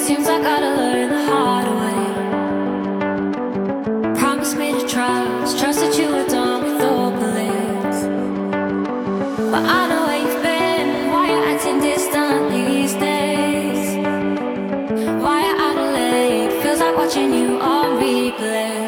Seems I gotta learn the hard way. Promise me to trust that you were done with all beliefs. But I know where you've been, why you're acting distant these days. Why you're out of late, feels like watching you on replay.